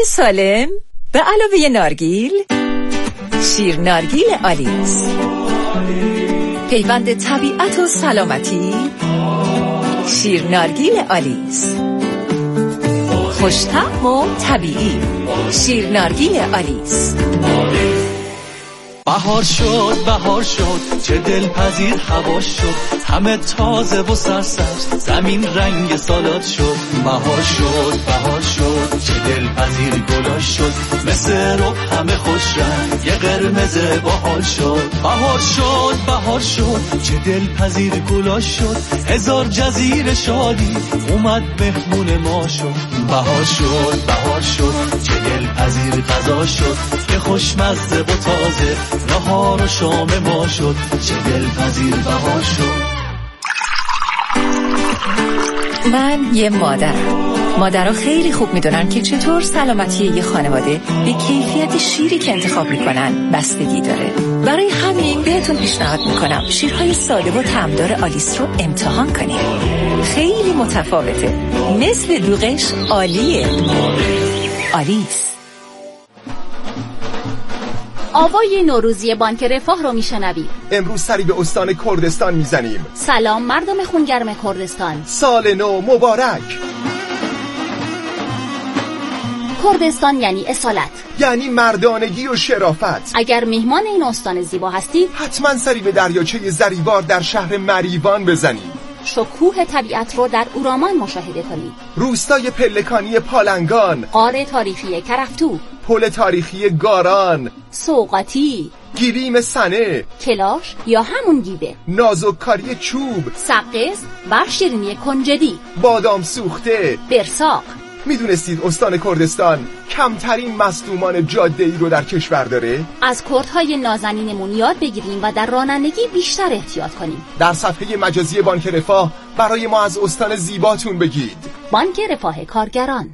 سالم به علاوه نارگیل، شیر نارگیل آلیس. پیوند طبیعت و سلامتی، شیر نارگیل آلیس. خوش‌طعم و طبیعی، شیر نارگیل آلیس. بهار شد چه دلپذیر هوا شد، همه تازه و سرسبز، زمین رنگ سالاد شد. بهار شد چه دلپذیر گلا شد، مثل رب همه خوش رنگ، یه قرمز باحال شد. بهار شد چه دلپذیر گلا شد، هزار جزیره شادی اومد مهمون ما شد. بهار شد چه دلپذیر غذا شد، که خوشمزه و تازه نهار و شام ما شد. چه دلپذیر بهار شد. من یه مادرها خیلی خوب میدونن که چطور سلامتی یه خانواده به کیفیت شیری که انتخاب میکنن بستگی داره. برای همین بهتون پیشنهاد میکنم شیرهای ساده و طعمدار آلیس رو امتحان کنید. خیلی متفاوته، مثل دوغش عالیه. آلیس. آوای نوروزی بانک رفاه رو میشنوید. امروز سری به استان کردستان میزنیم. سلام مردم خونگرم کردستان، سال نو مبارک. کردستان یعنی اصالت، یعنی مردانگی و شرافت. اگر میهمان این استان زیبا هستید حتما سری به دریاچه زریبار در شهر مریوان بزنید. شکوه طبیعت رو در اورامان مشاهده کنید. روستای پلکانی پالنگان، غار تاریخی کرفتو، پل تاریخی گاران، سوقاتی، گیریم سنه، کلاش یا همون گیبه، نازککاری چوب، سقز و شیرینی کنجدی، بادام سوخته، برساق. میدونستید استان کردستان کمترین مصدومان جاده‌ای رو در کشور داره؟ از کردهای نازنینمون یاد بگیریم و در رانندگی بیشتر احتیاط کنیم. در صفحه مجازی بانک رفاه برای ما از استان زیباتون بگید. بانک رفاه کارگران.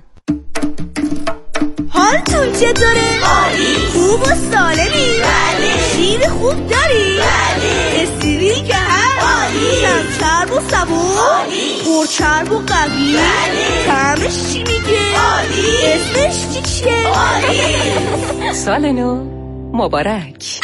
حالتون چطوره؟ عالی. خوب و سالمی؟ بله. شیر خوب داری؟ بله. استریل که هست؟ عالی. کم چرب و صبور؟ عالی. پرچرب و قوی؟ بله. طعمش چی میگه؟ عالی. اسمش چیه؟ عالی. سال نو مبارک.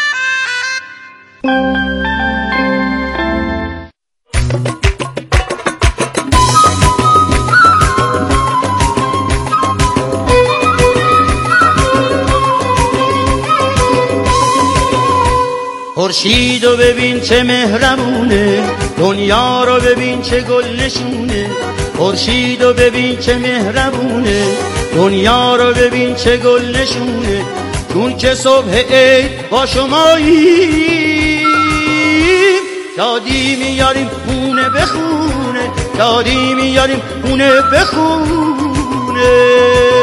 خورشیدو ببین چه مهربونه، دنیا رو ببین چه گل نشونه. خورشیدو ببین چه مهربونه، دنیا رو ببین چه گل نشونه. چون که صبح عید با شماییم، شادی میاریم خونه به خونه، شادی میاریم خونه به خونه.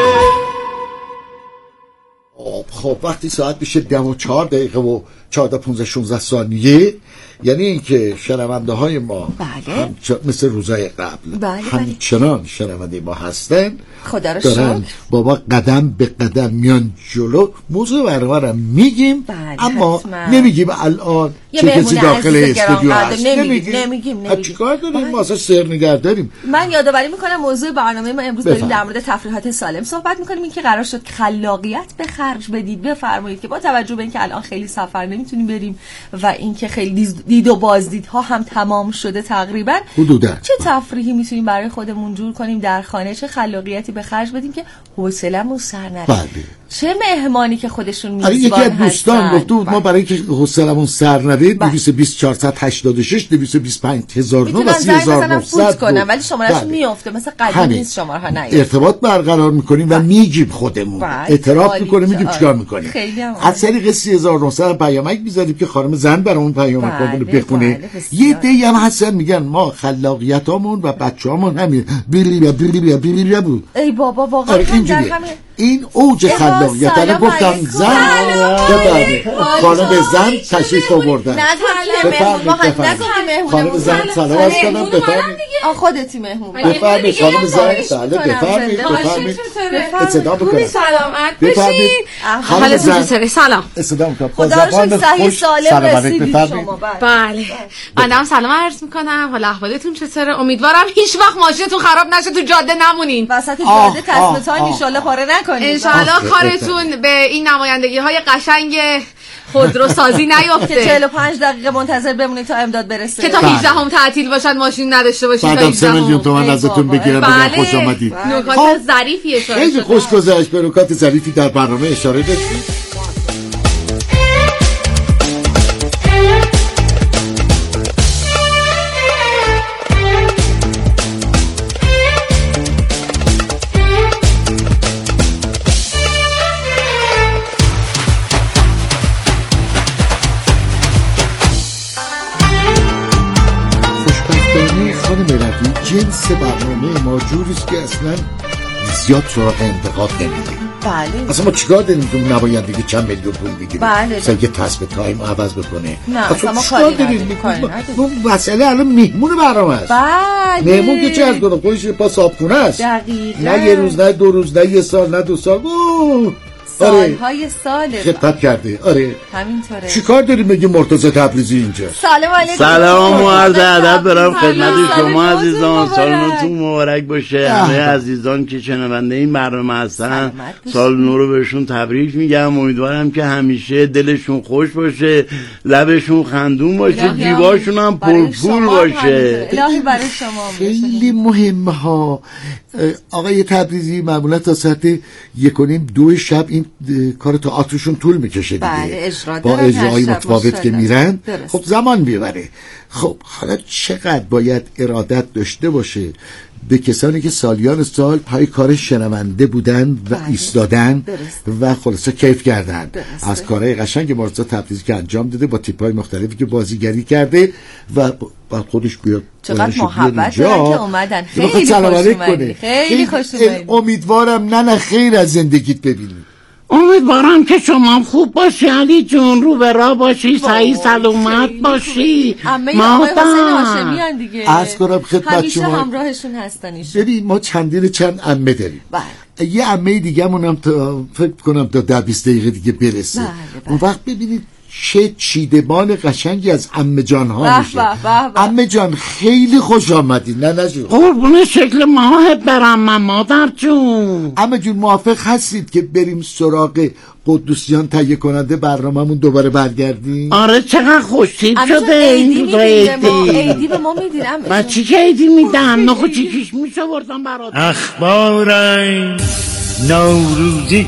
خب وقتی ساعت میشه 10:04 و 14-15-16 ثانیه، یعنی اینکه شنونده های ما بله. مثل روزای قبل بله. همچنان شنونده ما هستن، خدا رو دارن شکر. بابا قدم به قدم میان جلو. موضوع برنامه میگیم، بله، اما حتما. نمیگیم الان چه کسی داخل استودیو هست. نمیگیم. چیکار داریم؟ ما اصلا سر نگه داریم. من یادآوری میکنم موضوع برنامه ما امروز داریم در مورد تفریحات سالم صحبت میکنیم. این که قرار شد خلاقیت به خرج بدید. بفرمایید که با توجه به اینکه الان خیلی سفر نمیتونیم بریم و اینکه خیلی دید و بازدیدها هم تمام شده تقریبا، حدودا چه تفریحی میتونیم برای خودمون جور کنیم در خانه، چه خلاقیتی به خرج بدیم که حوصله‌مون سر نره. بله. چه مهمانی که خودشون میزبان یکی از دوستان گفت بله. ما برای که حوصله‌مون سر نره 220486 225009 و 30100 کنم، ولی شماره‌اش میفته مثل قدیم نیست، شماره‌ها نیفته. ارتباط برقرار میکنیم و میگیم خودمون اعتراف میکنیم، میگیم چیکار میکنیم. از طریق 3900 پیامک میذاریم که خانم زن برامون پیامک رو بخونه. یه دی هم هستن میگن ما خلاقیتامون و بچه‌هامون همین بری بود. ای بابا واقعا این اوج خلاقیت. الان گفتم زن خانم زن تشریف آوردن. بفرمایید خانم زن سلام عرض کنم. بفرمایید خودتی مهمون. بفرمایید خانم زن. بفرمایید. صدا بکنید. سلامت باشید. حالتون چطوره؟ سلام. صدا میکنم. خدا رو شکر صحیح سالم رسیدید شما. بله. منم سلام عرض میکنم. حالا احوالتون چطوره؟ امیدوارم هیچ وقت ماشینتون خراب نشه تو جاده نمونین. وسط جاده تصمیم تایم ان شاءالله پاره نکنید. ان شاءالله کارتون به این نمایندگی‌های قشنگ خودروسازی نیفته که 45 دقیقه منتظر بمونید تا امداد برسه که تا 18 هم تعطیل باشن ماشین نداشته باشید. بعدم 3 میلیون تومان ازتون بگیرم بگم خوش آمدید. نکات ظریفی اشاره خیلی خوش گذشت. به نکات ظریفی در برنامه اشاره داشتید. جنس برنامه ما جوریست که اصلا زیاد سراغ انتقاد نمیدیم. بله. اصلا ما چیکار داریم که نمایندگی چند میلیون پول بگیریم؟ بله. مثلا یه تصمیم تایم عوض بکنه. نه اصلا ما کاری نداریم. مسئله الان میهمون برنامه است. بله. میهمون که چه از گونه خودش پا صابخونه است. دقیقاً. نه یه روز، نه 2 روز، نه 1 سال، نه 2 سال. سالهای ساله خدمت کرده. آره همینطوره. چیکار داریم بگیم مرتضی تبریزی اینجا؟ سلام علیکم. سلام و عرض ادب برام خدمت شما عزیزان. سالتون مبارک باشه. همه عزیزان که شنونده این برنامه هستن سال نو رو بهشون تبریک میگم. امیدوارم که همیشه دلشون خوش باشه، لبشون خندون باشه، جیباشون هم پرپول باشه. الهی برای شما. خیلی مهمه ها. آقای تبریزی معمولا تا ساعت 1:30 شب این کار تئاترشون طول میکشه دیگه. بله با اجراهای متفاوت که میرن خب زمان میبره. خب حالا چقدر باید ارادت داشته باشه به کسانی که سالیان سال پای کار شنونده بودن و ایستادن و خلاصه کیف کردن از کارهای قشنگ مرتضی تبریزی که انجام داده با تیپ‌های مختلفی که بازیگری کرده و خودش بیاد. چقدر محبت دارن که اومدن. خیلی خوش اومدی. خیلی خوش اومدی. امیدوارم نه خیر از زندگیت ببینی. امیدوارم که شما خوب باشی علی جون، رو به راه باشی، صحیح سلامت باشی. همه آقای حسین هاشمیان دیگه. از کنم خدمت همیشه شما همراهشون هستن ایشون. ببین ما چند عمه داریم. بله. یه عمه دیگه مونم تا فکر کنم تا 10-20 دقیقه دیگه برسه. اون وقت ببینید چه چیدمان قشنگی از عمه جان ها میشه. عمه جان خیلی خوش آمدی. نه قربون شکل ماهت برم من مادر جون. عمه جون موافق هستید که بریم سراغ قدوسیان تهیه کننده برنامه‌مون دوباره برگردیم؟ آره چقدر خوشتیپ شده این روزا. ایدی به ما میدین من چی که ایدی میدن؟ نخو چیکیش میشه بردم برات. اخبار نوروزی.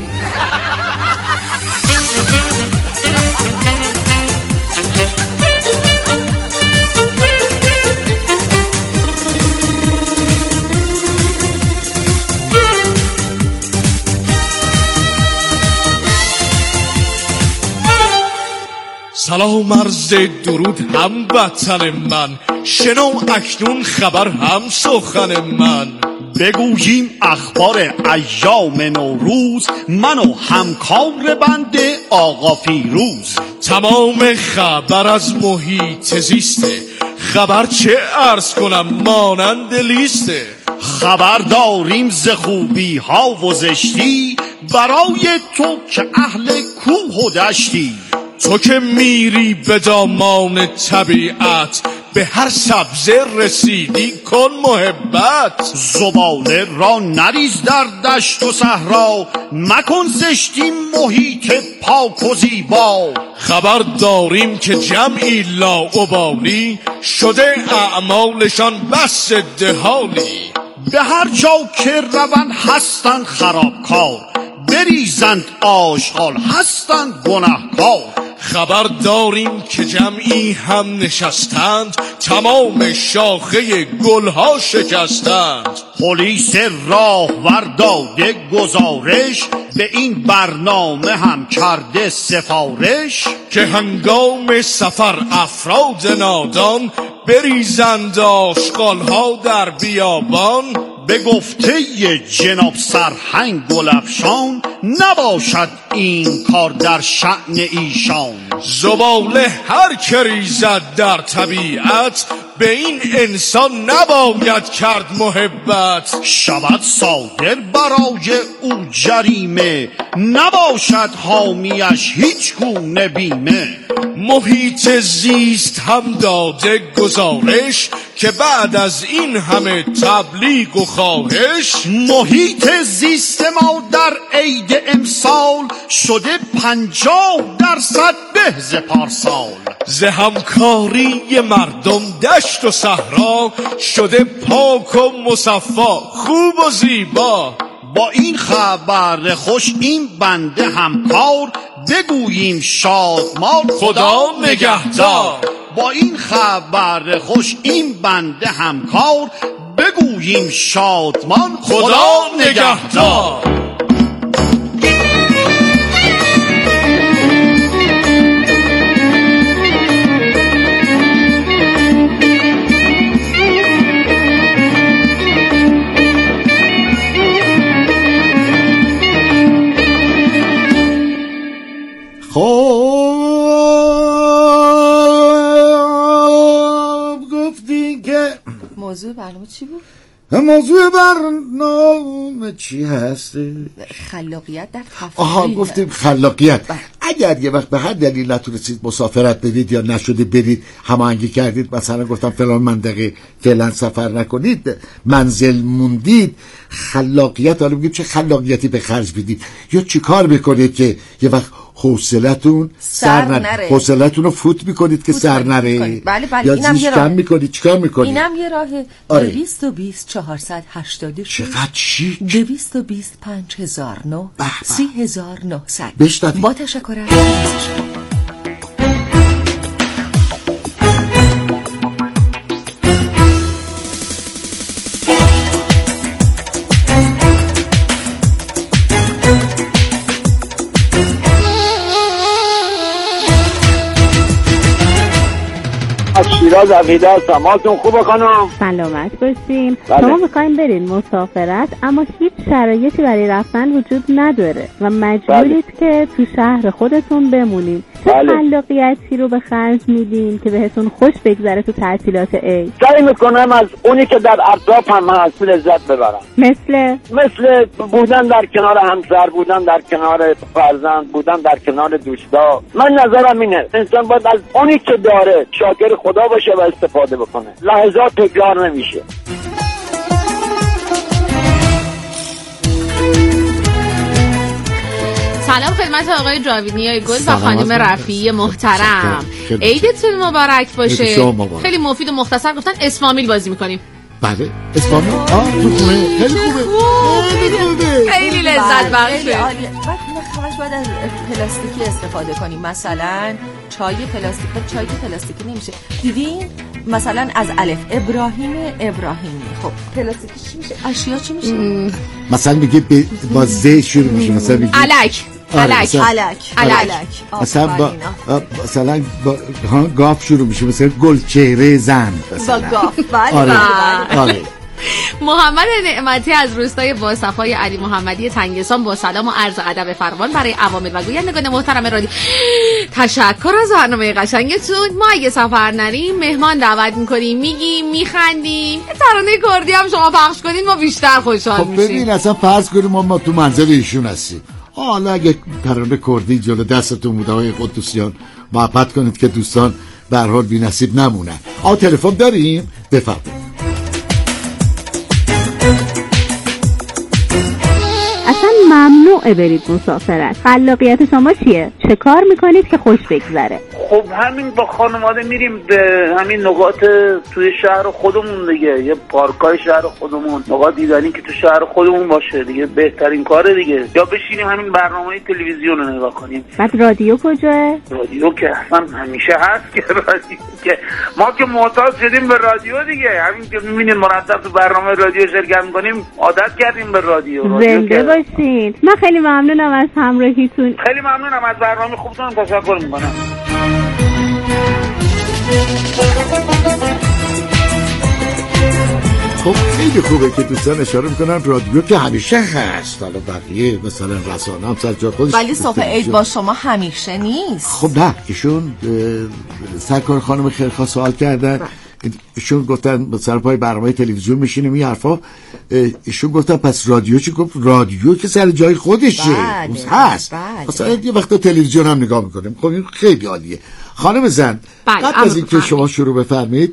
سلام عرض درود هم وطن من، شنو اکنون خبر هم سخن من. بگوییم اخبار ایام نوروز، من و همکار بنده آقا فیروز. تمام خبر از محیط زیسته، خبر چه عرض کنم مانند لیسته. خبر داریم ز خوبی ها و زشتی، برای تو که اهل کوه و دشتی. تو که میری به دامان طبیعت، به هر سبزه رسیدی کن محبت. زباله را نریز در دشت و صحرا، مکن زشتی محیط پاک و زیبا. خبر داریم که جمعی لاابالی، شده اعمالشان بس ادهالی. به هر جا که روند هستند خرابکار، بریزند آشغال هستند گناهکار. خبر داریم که جمعی هم نشستند، تمام شاخه گلها شکستند. پلیس راهور داده گزارش، به این برنامه هم کرده سفارش. که هنگام سفر افراد نادان، بریزند آشغالها در بیابان. به گفته جناب سرهنگ گلفشان، نباشد این کار در شأن ایشان. زباله هر که ریزد در طبیعت، به این انسان نباید کرد محبت. شود صادر برای او جریمه، نباشد حامیش هیچ گونه بیمه. محیط زیست هم داده گزارش که بعد از این همه تبلیغ و خواهش، محیط زیست ما در عید امسال شده 50% به ز پارسال. ز همکاری مردم دشت و صحرا شده پاک و مصفا، خوب و زیبا. با این خبر خوش این بنده همکار، بگوییم شادمان خدا نگهدار. با این خبر خوش این بنده همکار، بگوییم شادمان خدا نگهدار. گفتین که موضوع برنامه چی بود؟ موضوع برنامه چی هست؟ خلاقیت در تفریح. آها گفتیم خلاقیت. اگر یه وقت به هر دلیل نتونستید مسافرت بدید یا نشده برید هماهنگی کردید، مثلا گفتم فلان منطقه فعلا سفر نکنید، منزل موندید، خلاقیت، حالا بگیم چه خلاقیتی به خرج بدید یا چی کار بکنید که یه وقت حوصلتون سر نره، حوصلتون رو فوت میکنید که سر نره. بله یا زیش کم میکنید. چیکار میکنید؟ اینم یه راهه. 220 486 چقدر شیک. 220 5009 3900. بشنوید. با تشکر. شیراز عقیده هستم. ماتون خوبه خانم؟ سلامت باشین. بله. شما میخواین برین مسافرت اما هیچ شرایطی برای رفتن وجود نداره و مجبورید که تو شهر خودتون بمونین. چه خلاقیتی رو به خرج میدین که بهتون خوش بگذره تو تعطیلات عید؟ سعی میکنم از اونی که در اطراف هم هست لذت ببرم. مثل بودن در کنار همسر، بودن در کنار فرزند، بودن در کنار دوستا. من نظرم اینه انسان باید از اونی که داره شاکر خدا باشه و استفاده بکنه. لحظات تکرار نمیشه. سلام خدمت آقای جاویدنیای گل و خانم رفیعی محترم. عیدتون مبارک باشه. خیلی مفید و مختصر گفتن اسمامیل بازی میکنیم. بله اسمامیل تو خونه خیلی خوبه. خیلی لذت بخشه. همش باید از پلاستیکی استفاده کنیم. مثلا چای پلاستیکی نمیشه. دیدین مثلا از الف ابراهیمی. خب پلاستیکی چی میشه؟ اشیا چی میشه؟ مثلا میگه با ز شروع میشه. مثلا میگه الک. مثلا با گاف شروع میشه. مثلا گلچهره زن با گاف. بله. محمد نعمتی از روستای باصفای علی محمدی تنگستان با سلام و عرض ادب فراوان برای عوامل و گویندگان محترم رادیو. تشکر از برنامه قشنگتون. ما اگه سفر نریم مهمان دعوت میکنیم، میگیم، میخندیم. ترانه کردی هم شما پخش کنین ما بیشتر خوشحال میشیم. خب ببین اصلا فرض کنیم ما تو منزل ایشون هستیم، حالا اگه ترانه کردی جلو دستتون بوده های قدوسیان محبت کنید که دوستان به هر حال بی‌نصیب نمونن. تلفن داریم؟ بفرمایید. اصلا ممنوعه برید مسافرت. خلاقیت شما چیه؟ چه کار میکنید که خوش بگذره؟ خب همین با خانواده میریم به همین نقاط توی شهر خودمون دیگه، یه پارکای شهر خودمون، نقاط دیدنی که تو شهر خودمون باشه دیگه، بهترین کاره دیگه. یا بشینیم همین برنامه تلویزیون رو نگاه کنیم. بعد رادیو کجاه؟ رادیو که اصلا همیشه هست که رادیو که ما که معتاد شدیم به رادیو دیگه، همین که میبینیم مرتب تو برنامه رادیو شرکت میکنیم عادت کردیم به رادیو. زنده باشین. من خیلی ممنونم از همراهیتون. خیلی ممنونم از برنامه خوبتون. تشکر میکنم. خب خیلی خوبه که دوستان اشاره میکنن رادیو که همیشه هست. حالا بقیه مثلا رسانه هم سر جا خودش، ولی صبح عید با شما همیشه نیست. خب نه، ایشون سرکار خانم خیرخواه سوال کردن ایشون گفتن سر پای برنامه تلویزیون میشینیم این حرفا. ایشون گفتن پس رادیو چی؟ گفت رادیو که سر جای خودشه هست. مثلا یه وقتا تلویزیون هم نگاه میکنیم. خب این خیلی عالیه. خانم زن قبل از اینکه شما شروع بفرمایید،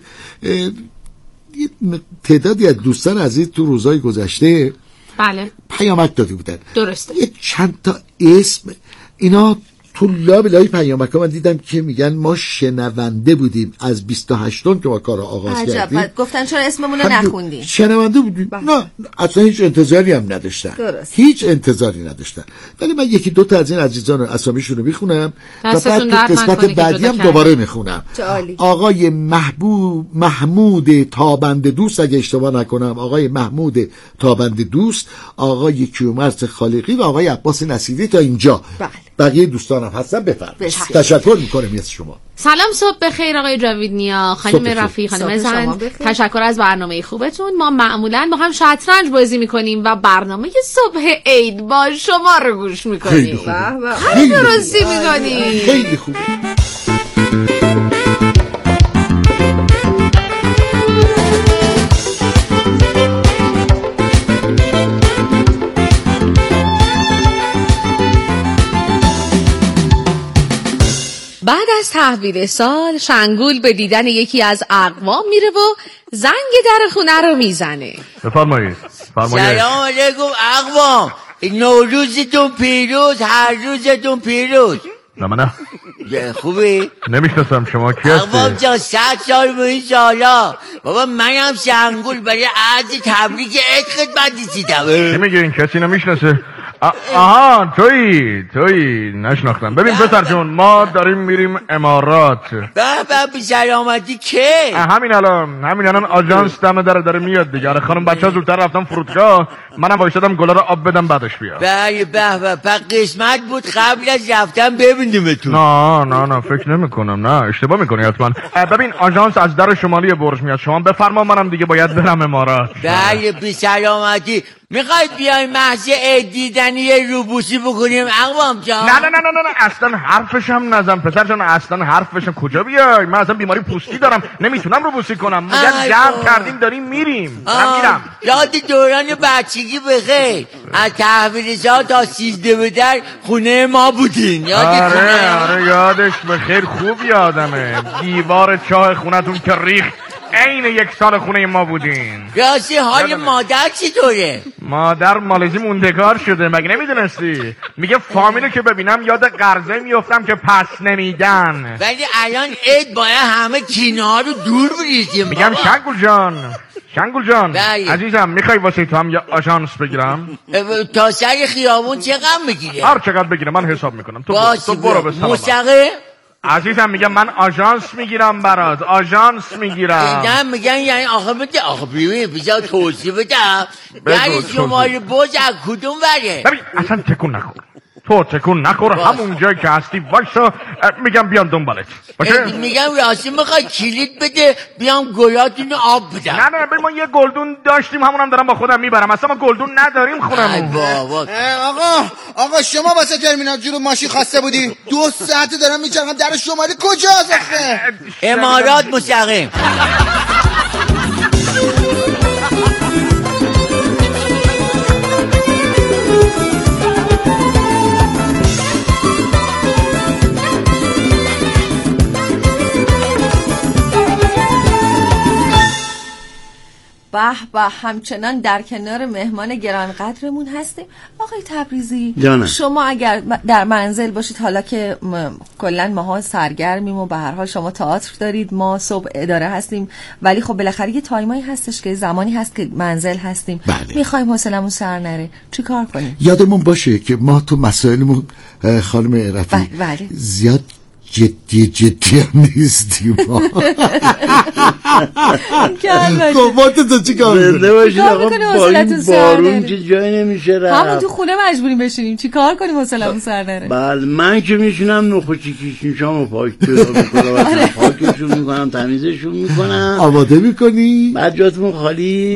تعدادی از دوستان عزیز تو روزهای گذشته بله پیامک داده بودن. درسته. یه چند تا اسم اینا تو لابلای پیامک ها من دیدم که میگن ما شنونده بودیم از 28م که ما کار آغاز کردیم. عجب. گفتن چرا اسممون رو نخوندیم؟ شنونده بودیم. نه اصلا هیچ انتظاری هم نداشتن. درست. هیچ انتظاری نداشتن. ولی من یکی دو تا از این عزیزان اسامیشون رو میخونم و بعد تو قسمت بعدی هم دوباره میخونم. آقای محمود تابنده دوست، اگه اشتباه نکنم آقای محمود تابنده دوست، آقای کیومرث خالقی و آقای عباس نصیری. تا اینجا بقیه دوستانم هستن. بفرمایید. تشکر میکنم از شما. سلام، صبح بخیر آقای جاویدنیا، خانم رفیع، خانم زند. تشکر از برنامه خوبتون. ما معمولا با هم شطرنج بازی میکنیم و برنامه صبح عید با شما رو گوش میکنیم. خیلی درستی میکنیم. خیلی خوبه. بعد از تحویل سال شنگول به دیدن یکی از اقوام میره و زنگ در خونه رو میزنه. بفرمایید. سلام علیکم اقوام، نوروزتون پیروز، هر روزتون پیروز. نه خوبی؟ نمیشناسم شما کی هستی؟ اقوام جان 100 سال به این سالا. بابا منم شنگول برای عرض تبریک عید خدمت رسیدم. چی میگه این؟ کسی نمیشناسه؟ آها تویی نشناختم. ببین پسر جون، ما داریم میریم امارات. به سلامتی که همین الان آژانس دم داره میاد دیگه. آره خانم بچه‌ها زودتر رفتن فرودگاه، منم وایسادم گلا رو آب بدم بعدش بیاد. بله به قسمت بود قبل از رفتن ببینیمتون. نه فکر نمی‌کنم. نه اشتباه می‌کنی حتما. ببین آژانس از در شمالی برج میاد. شما بفرما، منم دیگه باید برم امارات. بله بی سلامتی. میخواید بیایم محض عید دیدنی یه روبوسی بکنیم اقوام جان؟ نه اصلا حرفش هم نزن پسر جان، اصلا حرفش هم. کجا بیای؟ من اصلا بیماری پوستی دارم، نمیتونم روبوسی کنم. میگن جمع کردیم داریم میریم. من میرم. یاد دوران بچگی بخیر، از تحویل سال تا 13 به در خونه ما بودین. آره یادش بخیر، خوب یادمه. دیوار چاه خونتون که ریخت، عین 1 سال خونه ما بودین. راستی حال مادر چطوره؟ مادر مالزی موندگار شده، مگه نمیدونستی؟ میگه فامیلو که ببینم یاد قرضه میافتم که پس نمیدن. ولی الان عید باید همه کینه‌ها رو دور بریزیم. میگم شنگول جان عزیزم، میخوای واسه تو هم یه آژانس بگیرم؟ تا سر خیابون چقدر میگیره؟ هر چقدر بگیره من حساب میکنم. تو برو به سلامت. مستقیم عزیزم میگم من آژانس میگیرم برات، آژانس میگیرم. نه میگن یعنی آخه ببین بذار توضیح بدم. یعنی شماره بوز از کدوم وره؟ ببین اصلا تکون نخور. همون جایی که هستی وایسا. میگم بیام دنبالت باشه. میگم راستی میخوای کلید بده بیام گلاتون آب بدم؟ نه ببین ما یه گلدون داشتیم، همونم دارم با خودم میبرم. اصلا ما گلدون نداریم خونمون. آقا شما واسه ترمینال جلو ماشین خواسته بودی؟ 2 ساعته دارم میچرخم در شمالی. کجاست آخه؟ امارات مستقیم. به همچنان در کنار مهمان گرانقدرمون هستیم. آقای تبریزی شما اگر در منزل باشید، حالا که کلا ماها سرگرمیم و به هر حال شما تئاتر دارید، ما صبح اداره هستیم، ولی خب بالاخره یه تایمایی هستش که زمانی هست که منزل هستیم. میخوایم حوصلمون سر نره، چی کار کنیم؟ یادمون باشه که ما تو مسائلمون خانم رفیع زیاد جدی هم نیستیم. گفت تو چی کار میکنی؟ با این بارون که جای نمیشه رفت. همون تو خونه مجبوریم بشینیم، چی کار کنیم حوصله‌مون سر نره؟ بله من که میشینم نخوچی کیشنشامو پاک میکنم، پاکشون میکنم، تمیزشون میکنم، آماده میکنی، بعد جاتون خالی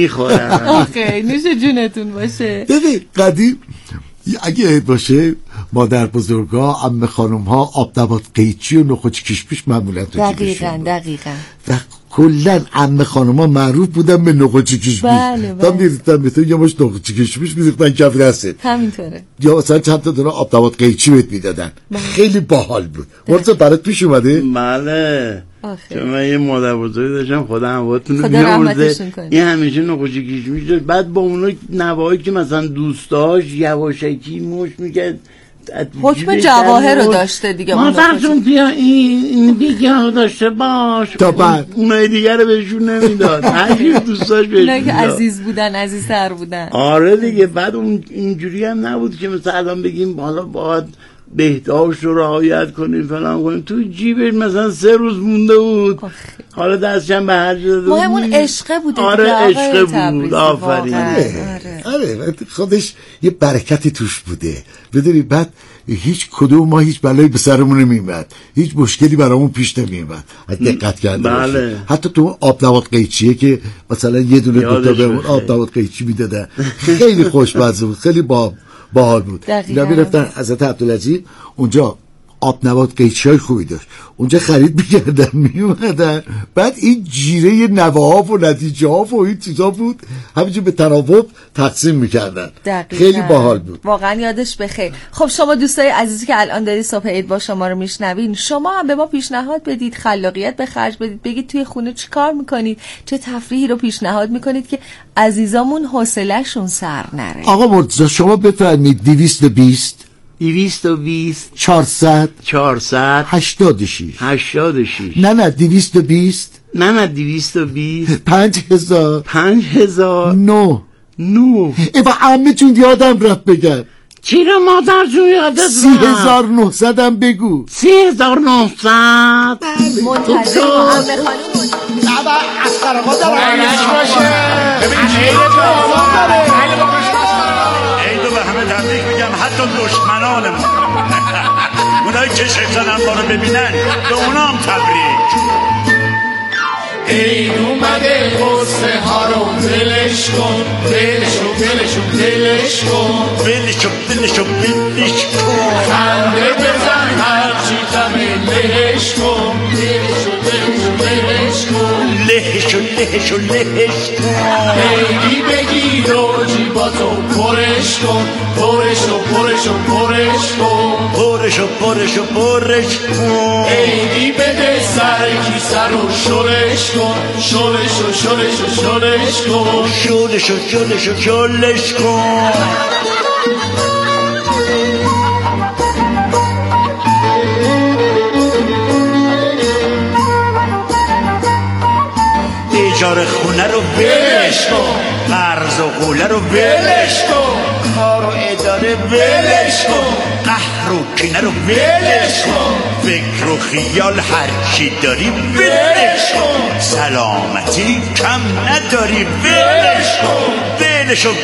میخورم. اوکی نوش جونتون باشه. ببین قدیم اگه باشه مادر بزرگا، عمه خانم‌ها آب نبات قیچی و نخود کشمش معمولا تو جیبشون. دقیقاً. و کلا عمه خانم‌ها معروف بودن به نخود کشمش. بله. تا می‌ریختن مثلا یه مش نخود کشمش می‌ریختن کف دستت. همینطوره. یا مثلا چند تا دونه آب نبات قیچی بهت میدادن. خیلی باحال بود. مرتضی برات پیش اومده؟ بله. چون من یه مادر بزرگی داشتم، خدا همواتون رو بیامرزه. این همیشه نخود کشمش داشت. بعد با اونا نوایی که مثلا دوستاش یواشکی مش میکرد، حکم جواهر رو داشته دیگه. مادرتون بیا این دیگه داشته باش. تا بعد اونای دیگه رو بهشون نمیداد. هر دوستاش بهشون میداد که عزیز بودن، عزیزتر بودن. آره دیگه. بعد اون اینجوری هم نبود که مثلا الان بگیم حالا باید بهداشت رو رعایت کنیم فلان کنیم. تو جیبش مثلا 3 روز مونده بود، حالا دستشم به هر جا داده بود. مهم اون عشقه بوده. آره عشقه بود. آفرین. آره خودش یه برکتی توش بوده. بدونی بعد هیچ کدوم ما هیچ بلایی به سرمون نمیومد، هیچ مشکلی برامون پیش نمیومد. دقت کرده بله. حتی تو آب نبات قیچیه که مثلا یه دونه دوتا بهمون آب نبات قیچی میدادن، خیلی خوشمزه بود، خیلی باحال بود. اینا میرفتن حضرت عبدالعزیز اونجا آب نبات قیچی‌های خوبی داشت، اونجا خرید می‌کردن میومدن. بعد این جیره نواها و نتیجه ها و این چیزا بود همینجور به تناوب تقسیم می‌کردن. خیلی باحال بود واقعا، یادش بخیر. خب شما دوستای عزیزی که الان دارید صبح عید با شما رو میشنوین، شما هم به ما پیشنهاد بدید، خلاقیت به خرج بدید، بگید توی خونه چی کار میکنید، چه تفریحی رو پیشنهاد میکنید که عزیزامون حوصله‌شون سر نره. آقا مرتضی شما بفرمایید. 220 400 86 نه 220 5000 9 ایوا عمه جون یادم رفت بگم. چی رو مادر جون یادت رفت؟ 3900 هم بگو. 3900 منتظر عمه خانم از خرابات رایش باشه. عیدو به همه تبریک میگم، حتی دشمنانمون اونایی که شیطانم ما رو ببینن به اونا هم تبریک. عید اومده قصه ها رو دلش کن، دلش کن، خنده بزن هرچی غمه لهش کن، لهش کن. عیدی بگیر و جیباتو پرش کن، پرش کن. عیدی بده سر کیسه رو شلش کن، شلش کن. ایجار خونه رو ولش کن، قرض و قوله رو ولش کن، کار و اداره ولش کن، قهر و کینه رو ولش کن، فکر و خیال هرچی داری ولش کن، سلامتی کم نداری ولش کن، ولش کن.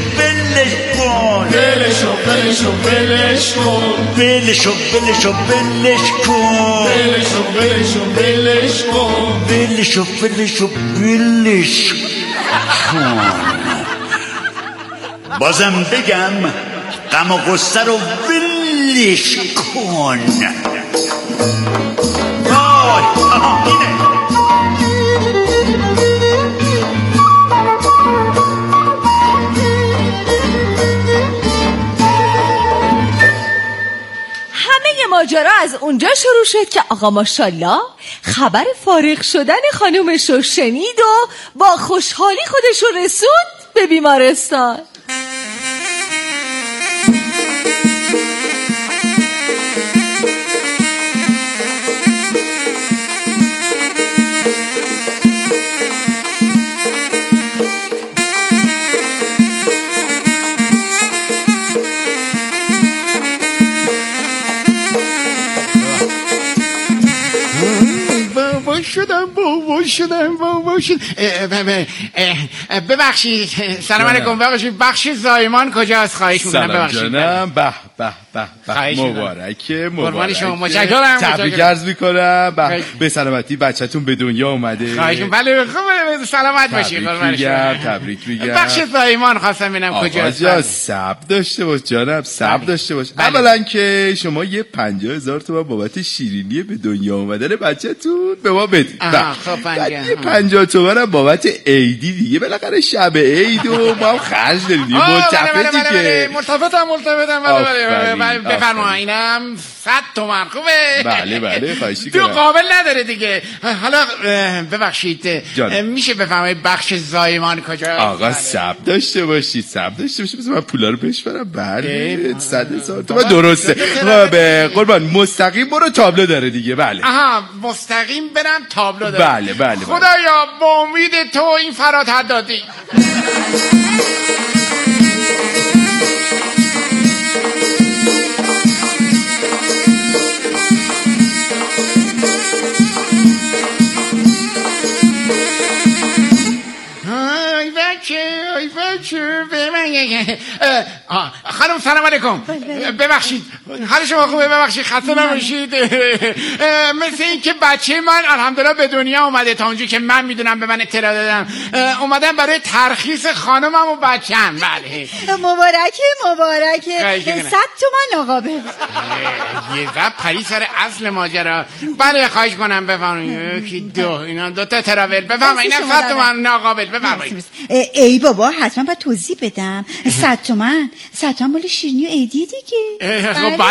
بازم بگم غم و غصه رو ولش کن. اینه. ماجرا از اونجا شروع شد که آقا ماشالله خبر فارغ شدن خانومش رو شنید و با خوشحالی خودش رو رسوند به بیمارستان. ببخشید. سلام علیکم. ببخشید بخش زایمان کجاست؟ خواهش میکنم. ببخشید. سلام جانم. به مبارکه. قربان شما متشکرم. تبریک عرض میکنم. به سلامتی بچه‌تون به دنیا اومده. خواهش می‌کنم. بله خوب سلامت باشی. قربان شما. تبریک میگم. بخش زایمان خواستم ببینم کجاست. آقا صبر داشته باش جانم، صبر داشته باش. اولا که شما یه 50,000 تومان بابت شیرینی به دنیا اومدن بچه‌تون به ما بدید. خب 50 تومان هم بابت عیدی دیگه، بالاخره شب عید و ما هم خرج داریم دیگه. ملتفتی که ملتفتم بفرما. اینم 100 تومان. خوبه؟ بله خواهش می‌کنم. تو قابل نداره دیگه. حالا ببخشید میشه بفرمایید بخش زایمان کجا؟ آقا صبر داشته باشید بذار من پولا رو بهش برم. بله 100,000 تومان درسته. قربان مستقیم برو تابلو داره دیگه. بله مستقیم برم تابلو داره. بله خدایا با امید تو این فراتر دادی. خانم سلام علیکم. ببخشید حال شما خوبه؟ ببخشید خسته نباشید. مثل این که بچه من الحمدلله به دنیا اومده. تا اونجا که من میدونم به من اطلاع دادم اومدم برای ترخیص خانمم و بچم. بله مبارکه. 100 تومن آقا بفرمایید. یه ذره پری سر اصل ماجرا. بله خواهش کنم بفرمایید. یکی دو اینا دو تا تراول بفرمایید. اینم 100 تومن ناقابل. بفرمایید. ای بابا حتما باید توضیح بدم. 100 تومن مال شیرینی و عیدی دیگه.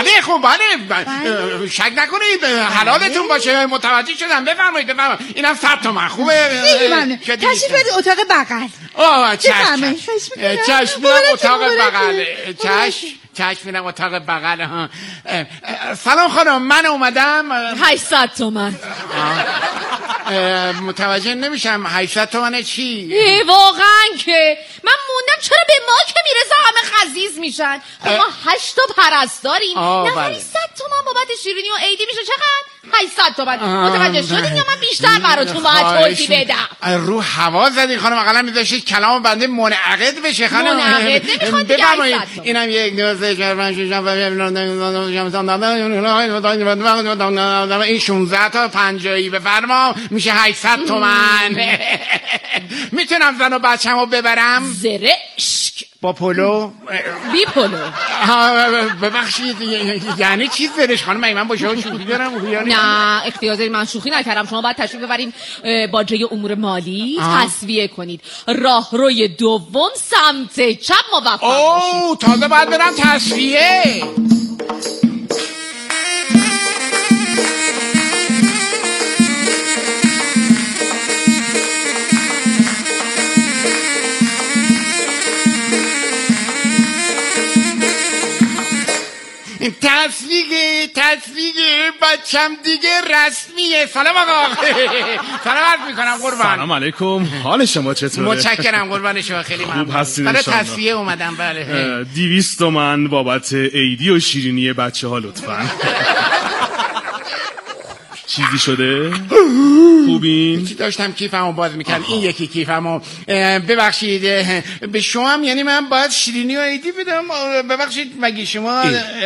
بله شک نکنید حلالتون باشه. متوجه شدم. بفرمایید اینم 100 تومن. خوبه؟ تشریف بدید اتاق بغل. چشم میرم اتاق بغل. چشم میرم اتاق بغل. سلام خانم من اومدم 800 تومن. متوجه نمیشم 800 تومن چی؟ واقعا که من موندم چرا به ما که میرسه همه خزیز میشن. خب ما 8 تا پرستاریم. نفری 100 تومن بابت شیرینی و عیدی میشه چقدر؟ 800 تومن. متوجه شدین یا من بیشتر براتون باید توضیح بدم؟ رو هوا زدین خانم. اقلا میذاشتید کلام بنده منعقد بشه خانم. منعقد نمیخواد دیگه. بفرمایید اینم 1 2 3 4 5 6 7 این 16 تا 50 بفرما میشه 800 تومن. میتونم زن و بچه‌مو ببرم؟ زرشک با پولو؟ بی پولو. ببخشید یعنی چی زرش خانم؟ من با شما شوخی دارم؟ نه اختیار دارید. من شوخی نکردم. شما باید تشریف ببرین باجه امور مالی تصفیه کنید. راهروی دوم سمت چپ موفق باشید. تازه باید برم تصفیه. تصویه بچم دیگه رسمیه. سلام آقا. سلام عرض میکنم قربان. سلام علیکم. حال شما چطوره؟ متشکرم قربان شما. خیلی ممنون. خوب هستین؟ برای تصفیه اومدم. بله 200 تومن بابت عیدی و شیرینی بچه ها لطفا. چیزی شده؟ خوبین؟ داشتم کیفمو باز میکردم. این یکی کیفمو. ببخشید به شما هم یعنی من باید شیرینی و عیدی بدم؟ ببخشید مگه شما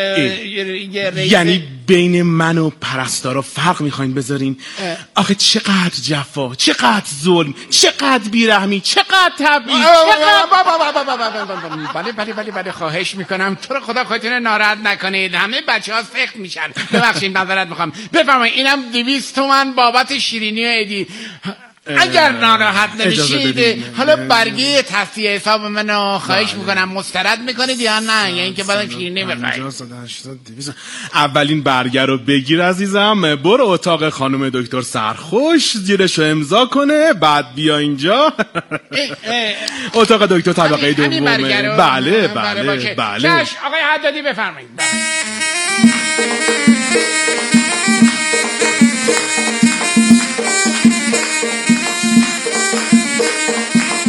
یعنی بین من و پرستارا فرق میخواین بذارین؟ آخه چقدر جفا، چقدر ظلم، چقدر بیرحمی، چقدر تبعیض. بله خواهش میکنم تو رو خدا خودتون ناراحت نکنید. همه بچه‌ها سخت میشن. ببخشید معذرت میخوام. بفرمایید اینم 200 تومن بابت شیرینی و عیدی. اگر ناراحت نمیشید حالا برگه تصفیه حساب منو خواهش میکنم مسترد میکنید یا نه؟ یا اینکه بعدم شیرینی بخواید؟ اولین برگه رو بگیر عزیزم. برو اتاق خانم دکتر سرخوش زیرشو امضا کنه بعد بیا اینجا. اتاق دکتر طبقه دومه. بله چش آقای حدادی بفرمایید.